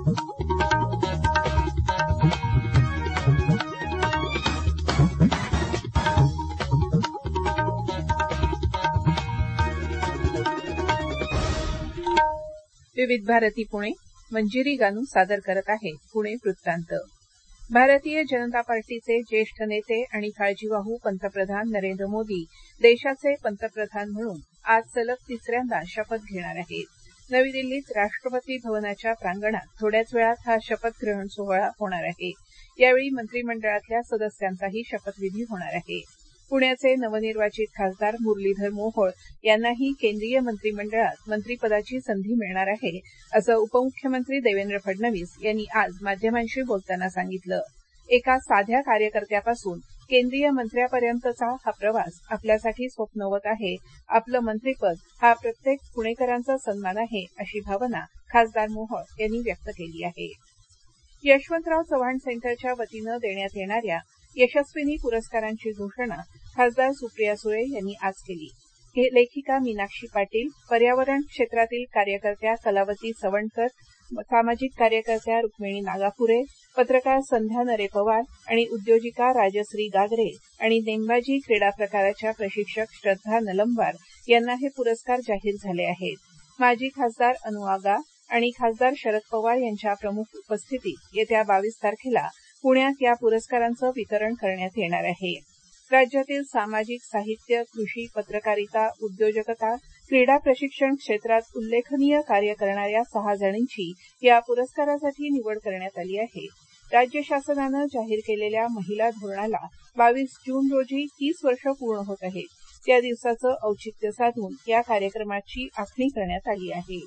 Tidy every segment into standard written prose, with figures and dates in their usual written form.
विविध भारती पुणे मंजिरी गानू सादर करत आहे पुणे वृत्तांत. भारतीय जनता पार्टीचे ज्येष्ठ नेते आणि काळजीवाहू पंतप्रधान नरेंद्र मोदी देशाचे पंतप्रधान म्हणून आज सलग तिसऱ्यांदा शपथ घेणार आहेत. नवी दिल्लीत राष्ट्रपती भवनाच्या प्रांगणात थोड्याच वेळात हा शपथ ग्रहण सोहळा होणार आहे. यावेळी मंत्रिमंडळातल्या सदस्यांचाही शपथविधी होणार आहे. पुण्याचे नवनिर्वाचित खासदार मुरलीधर मोहोळ यांनाही केंद्रीय मंत्रिमंडळात मंत्रिपदाची संधी मिळणार आहे, असं उपमुख्यमंत्री देवेंद्र फडणवीस यांनी आज माध्यमांशी बोलताना सांगितलं. एका साध्या कार्यकर्त्यापासून केंद्रीय मंत्र्यापर्यंतचा हा प्रवास आपल्यासाठी स्वप्नवत आहे. आपलं मंत्रिपद हा प्रत्येक पुणेकरांचा सन्मान आहे, अशी भावना खासदार मोहोळ यांनी व्यक्त केली आहे. यशवंतराव चव्हाण सेंटरच्या वतीनं देण्यात येणाऱ्या यशस्विनी पुरस्कारांची घोषणा खासदार सुप्रिया सुळे यांनी आज केली. लेखिका मीनाक्षी पाटील, पर्यावरण क्षेत्रातील कार्यकर्त्या कलावती सवंडकर, सामाजिक कार्यकर्त्या रुक्मिणी नागापुरे, पत्रकार संध्या नरे पवार आणि उद्योजिका राजश्री गागरे आणि नेमबाजी क्रीडा प्रकाराच्या प्रशिक्षक श्रद्धा नलमवार यांना हे पुरस्कार जाहीर झाले आहेत. माजी खासदार अनु आगा आणि खासदार शरद पवार यांच्या प्रमुख उपस्थितीत येत्या 22 तारखेला पुण्यात या पुरस्कारांचं वितरण करण्यात येणार आहे. राज्यातील सामाजिक, साहित्य, कृषी, पत्रकारिता, उद्योजकता, क्रीडा प्रशिक्षण क्षेत्रात उल्लेखनीय कार्य करणाऱ्या 6 जणींची या पुरस्कारासाठी निवड करण्यात आली आहे. राज्य शासनानं जाहीर केलेल्या महिला धोरणाला 22 जून रोजी 30 वर्ष पूर्ण होत आहेत. त्या दिवसाचं औचित्य साधून या कार्यक्रमाची आखणी करण्यात आली आहे.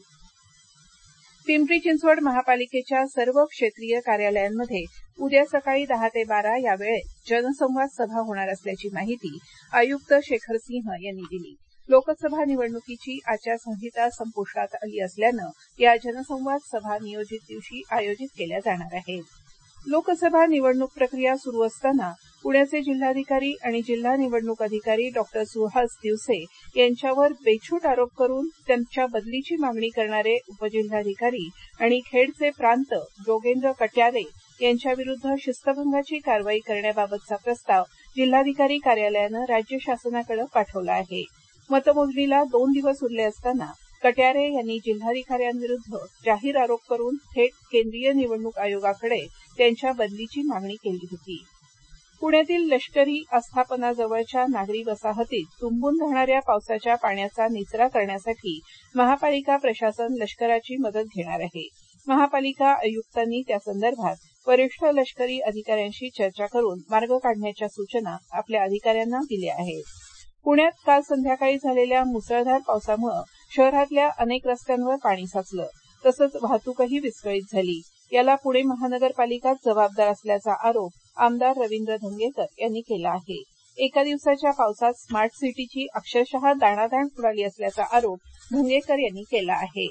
पिंपरी चिंचवड महापालिकेच्या सर्व क्षेत्रीय कार्यालयांमध्ये उद्या सकाळी 10 ते 12 या वेळेत जनसंवाद सभा होणार असल्याची माहिती आयुक्त शेखर सिंह यांनी दिली. लोकसभा निवडणुकीची आचारसंहिता संपुष्टात आली असल्यानं या जनसंवाद सभा नियोजित दिवशी आयोजित केल्या जाणार आहेत. लोकसभा निवडणूक प्रक्रिया सुरू असताना पुण्याचे जिल्हाधिकारी आणि जिल्हा निवडणूक अधिकारी डॉ. सुहास दिवसे यांच्यावर बेछूट आरोप करून त्यांच्या बदलीची मागणी करणारे उपजिल्हाधिकारी आणि खेडचे प्रांत जोगेंद्र कट्यारे यांच्याविरुद्ध शिस्तभंगाची कारवाई करण्याबाबतचा प्रस्ताव जिल्हाधिकारी कार्यालयानं राज्य शासनाकडे पाठवला आहे. मतमोजणीला 2 दिवस उरले असताना कट्यारे यांनी जिल्हाधिकाऱ्यांविरुद्ध जाहीर आरोप करून थेट केंद्रीय निवडणूक आयोगाकडे त्यांच्या बदलीची मागणी केली होती. पुण्यातील लष्करी आस्थापनाजवळच्या नागरी वसाहतीत तुंबून राहणाऱ्या पावसाच्या पाण्याचा निचरा करण्यासाठी महापालिका प्रशासन लष्कराची मदत घेणार आहे. महापालिका आयुक्तांनी त्यासंदर्भात वरिष्ठ लष्करी अधिकाऱ्यांशी चर्चा करून मार्ग काढण्याच्या सूचना आपल्या अधिकाऱ्यांना दिल्या आहेत. पुण्यात काल संध्याकाळी झालेल्या मुसळधार पावसामुळे शहरातल्या अनेक रस्त्यांवर पाणी साचलं, तसंच वाहतूकही विस्कळीत झाली. याला पुणे महानगरपालिकाच जबाबदार असल्याचा आरोप आमदार रवींद्र धंगेकर यांनी केला आहे. एका दिवसाच्या पावसात स्मार्ट सिटीची अक्षरशः दाणादाण उडाली असल्याचा आरोप धंगेकर यांनी केला आहे.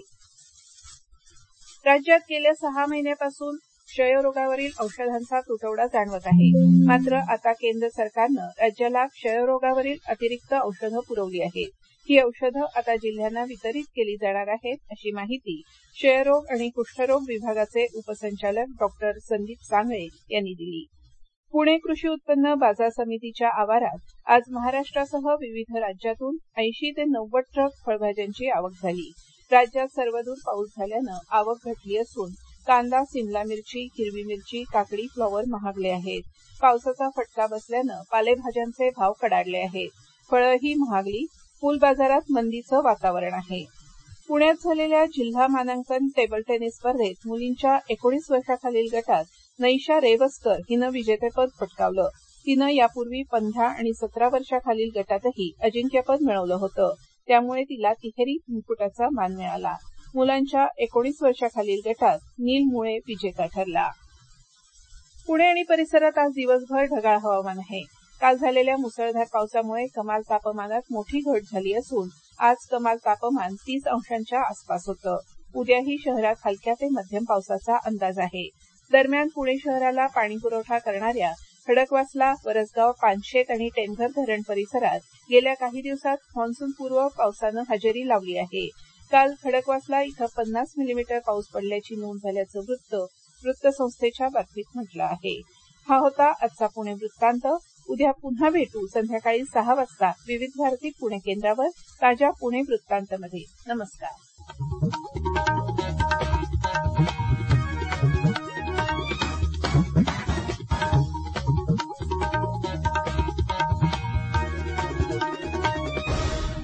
राज्यात गेल्या 6 महिन्यापासून क्षयरोगावरील औषधांचा तुटवडा जाणवत आहे. मात्र आता केंद्र सरकारनं राज्याला क्षयरोगावरील अतिरिक्त औषधं पुरवली आहेत. ही औषधं आता जिल्ह्यांना वितरित केली जाणार आहेत, अशी माहिती क्षयरोग आणि कुष्ठरोग विभागाचे उपसंचालक डॉ. संदीप सांगळे यांनी दिली. पुणे कृषी उत्पन्न बाजार समितीच्या आवारात आज महाराष्ट्रासह विविध राज्यातून 80 ते 90 ट्रक फळभाज्यांची आवक झाली. राज्यात सर्वदूर पाऊस झाल्यानं आवक घटली असून कांदा, सिमला मिरची, हिरवी मिरची, काकडी, फ्लॉवर महागले आहेत. पावसाचा फटका बसल्यानं पालेभाज्यांचे भाव कडाडले आहेत. फळंही महागली. फुल बाजारात मंदीचं वातावरण आहे. पुण्यात झालेल्या जिल्हा मानांकन टेबल टेनिस स्पर्धेत मुलींच्या 19 वर्षाखालील गटात नैशा रेवस्कर हिनं विजेतेपद पटकावलं. तिनं यापूर्वी 15 आणि 17 वर्षाखालील गटातही अजिंक्यपद मिळवलं होतं. त्यामुळे तिला तिहेरी मुकुटाचा मान मिळाला. मुलांच्या 19 वर्षाखालील गटात नील मुळे विजेता ठरला. पुणे आणि परिसरात आज दिवसभर ढगाळ हवामान आहे. काल झालेल्या मुसळधार पावसामुळे कमाल तापमानात मोठी घट झाली असून आज कमाल तापमान 30 अंशांच्या आसपास होतं. उद्याही शहरात हलक्या ते मध्यम पावसाचा अंदाज आहे. दरम्यान पुणे शहराला पाणी पुरवठा करणाऱ्या खडकवासला, वरसगाव, पानशेत आणि टेमघर धरण परिसरात गेल्या काही दिवसात मान्सूनपूर्व पावसानं हजेरी लावली आहे. काल खडकवासला इथं 50 मिलीमीटर पाऊस पडल्याची नोंद झाल्याचं वृत्तसंस्थेच्या बातमीत म्हटलं आहे. हा होता आजचा पुणे वृत्तांत. उद्या पुन्हा भेटू संध्याकाळी 6 वाजता विविध भारती पुणे केंद्रावर ताज्या पुणे वृत्तांतमध्ये. नमस्कार.